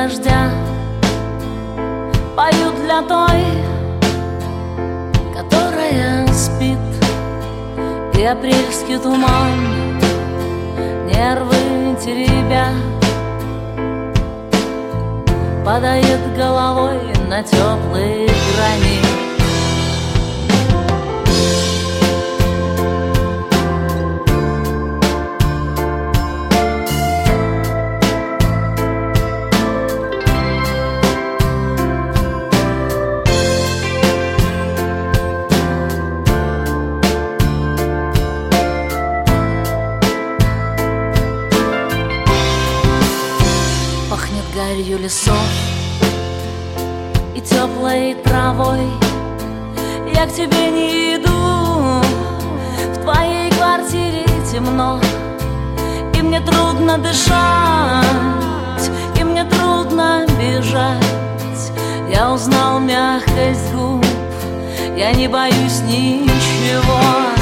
дождя поют для той, которая спит. И апрельский туман нервы теребя падает головой на теплые грани. Пахнет гарью лесов и теплой травой. Я к тебе не иду, в твоей квартире темно, и мне трудно дышать, и мне трудно бежать. Я узнал мягкость губ, я не боюсь ничего.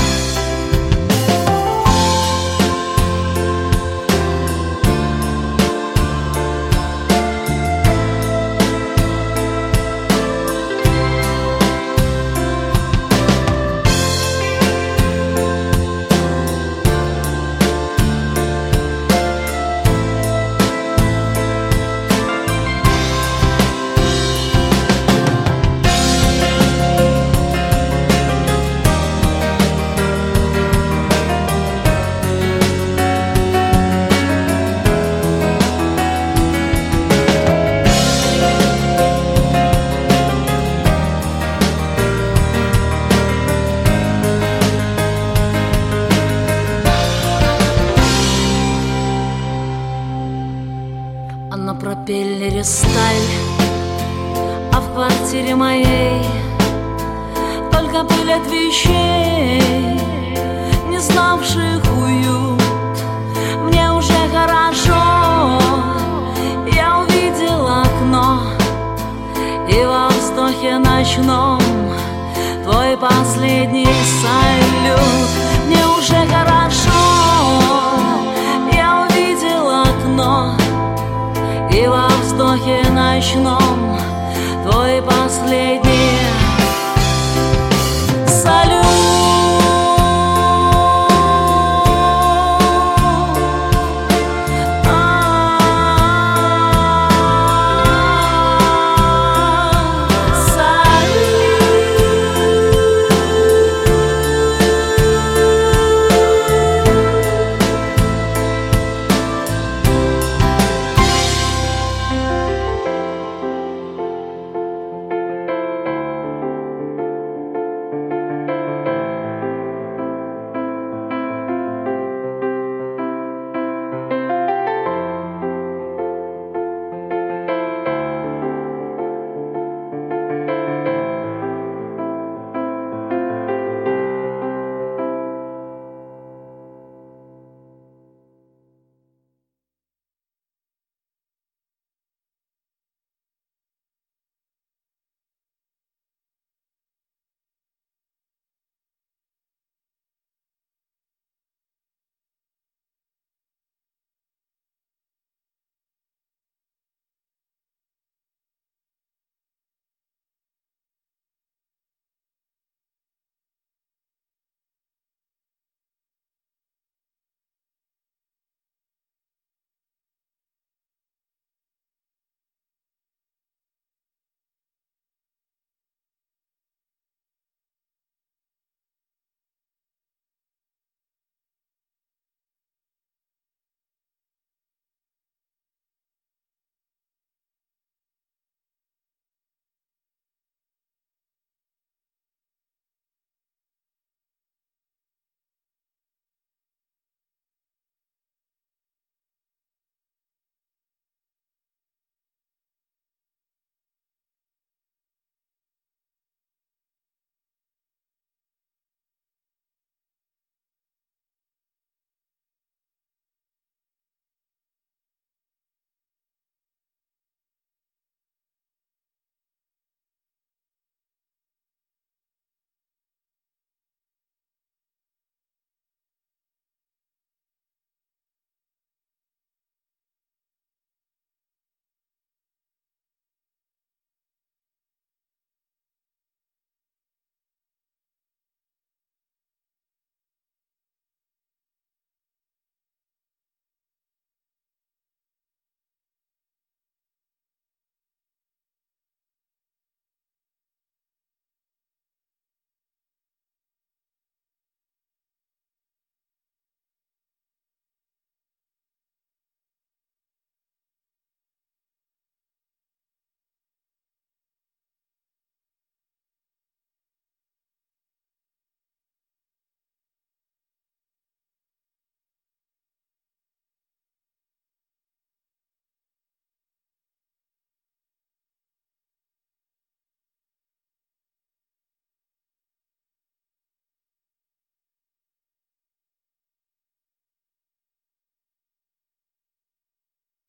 А на пропеллере сталь, а в квартире моей только пыль от вещей, не знавших уют. Мне уже хорошо, я увидела окно, и во вздохе ночном твой последний салют. Мне уже хорошо, я увидела окно, и во вздохе ночном твой последний салют.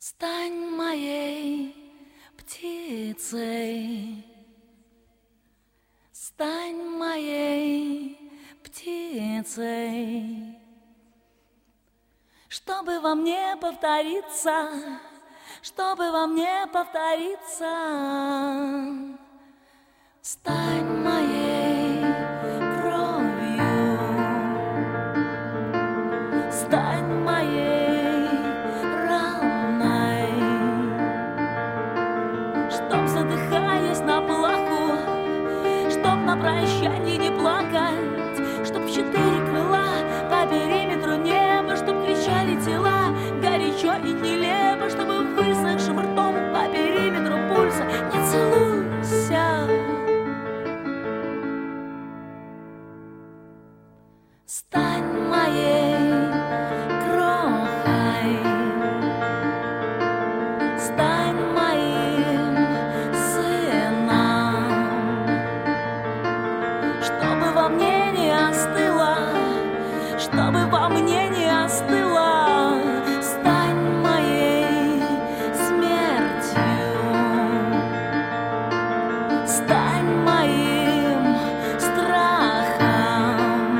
Стань моей птицей, стань моей птицей, чтобы во мне повториться, чтобы во мне повториться. Стань моей кровью, стань моей раной, чтоб, задыхаясь на плаху, чтоб на прощанье не плакать, чтоб в 4 крыла по периметру неба, чтоб кричали тела горячо и нелепо, чтобы высохшим ртом по периметру пульса не целуйся. Стань моей крохой, стань моим сыном, чтобы во мне не остыло, чтобы во мне не остыло. Стань моей смертью, стань моим страхом,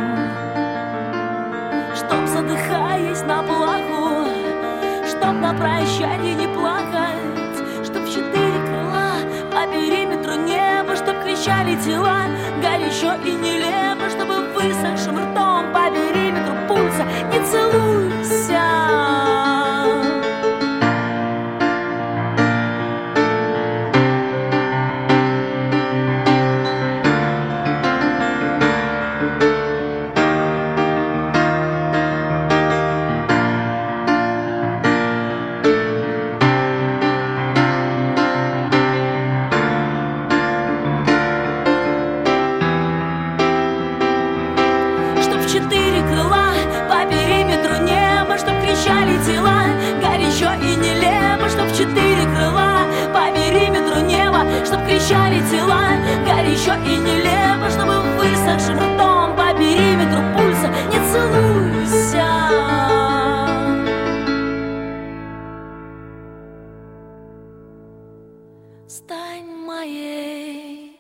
чтоб, задыхаясь на плаху, чтоб на прощанье не плакать, чтоб в 4 крыла по периметру неба, чтоб кричали тела горячо и нелепо, чтобы высохшим ртом по периметру пульса не целуйся. Чтоб в 4 крыла по периметру неба, чтоб кричали тела горячо и нелепо, чтоб в 4 крыла по периметру неба, чтоб кричали тела горячо и нелепо, чтобы высохшим ртом по периметру пульса не целуйся. Стань моей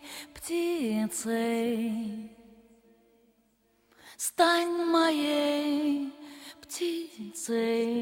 птицей, стань моей птицей.